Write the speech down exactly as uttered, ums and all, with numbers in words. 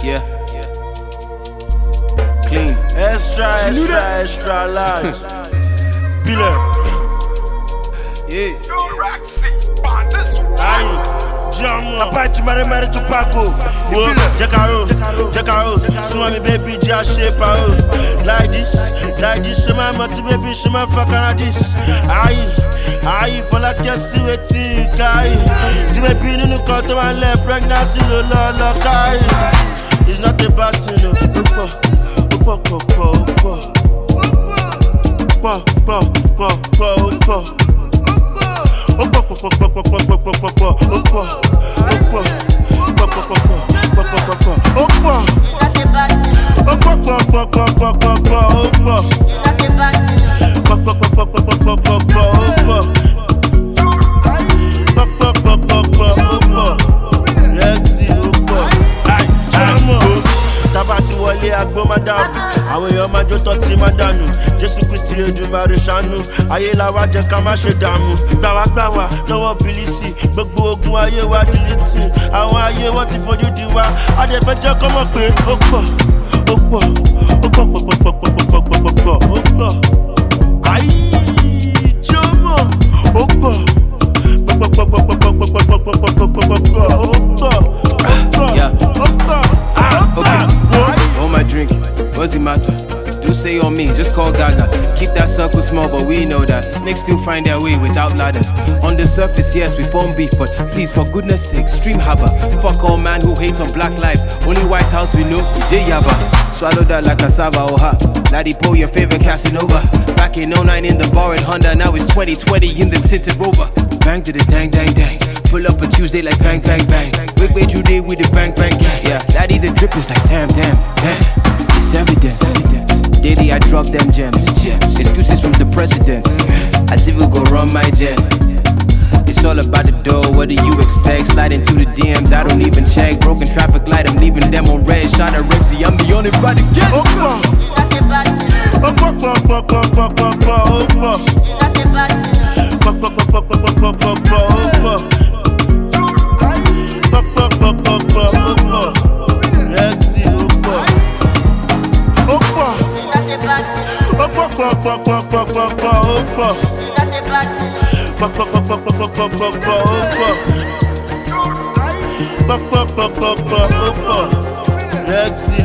Yeah. Clean. Extra, extra, extra large. Billet. Yeah. Aye. Jam. Apache mare mare Tupaco. Wo. Jacaro. Jacaro. Swami baby Jah shape out. Like this. Like this. She my multi baby. She my fucking this. Aye. Aye. For like just see what you carry. The baby no no come to my left. Pregnancy no no no carry. It's not about you know. Po po po po po po po po po. Oh, po po po po po po po po po po. Oh, po po po po po po po po. Oh, po. Oh, po po po po po po po. Oh, po. Po po po po po po po po po. Oh, po. Po po po po po po po. Lexi, oh, po. Ay, jamo. Tabati wọlé agbó máa dàrú, àwọn èèyàn máa jó tọ́ tí máa dànù. Jésù Kristi Èdùmàrè ṣàánú, ayé la wá jẹ́ ká má ṣe dààmú. Gbàwágbàwá lọ́wọ́ bìlísì, gbogbo ogun ayé wa dìlítì. Àwọn ayé wọ́n ti fojú di wa, adẹ́fẹ́ jẹ́ kọ́ mọ̀ pé ó pọ̀, ó pọ̀, ó pọ̀ pọ̀ pọ̀ pọ̀ pọ̀ pọ̀ pọ̀ pọ̀ pọ̀, ó pọ̀. Ayé jọmọ, ó pọ̀, pọ̀ pọ̀ pọ̀ pọ̀ pọ̀ pọ̀ pọ̀ pọ̀ pọ̀ pọ̀ pọ̀ pọ̀ pọ̀, ó pọ̀, ó pọ̀, ó pọ̀. Okay. On my drink, what's the matter? Do say on me, just call Gaga. Keep that circle small, but we know that snakes still find their way without ladders. On the surface, yes, we form beef, but please, for goodness sake, stream haba. Fuck all man who hate on black lives. Only White House we know, we did yaba. Swallow that like cassava, oh ha. Laddie Poe, your favorite Casanova. Back in oh nine in the bar in Honda, now it's twenty twenty in the tinted Rover. Bang to the dang, dang, dang. Pull up a Tuesday like bang, bang, bang. Wait, wait, you did with the bang, bang, gang. Yeah, Laddie the drip is like damn, damn, damn. It's evidence. Daily I drop them gems. Excuses from the presidents. As if we go run my jet. It's all about the dough, what do you expect? Slide into the D Ms, I don't even check. Broken traffic light, I'm leaving them on red. Shot at Rexy, I'm the only one to get. Oh, oh, oh, oh, oh, oh, oh, oh, oh. Lexi.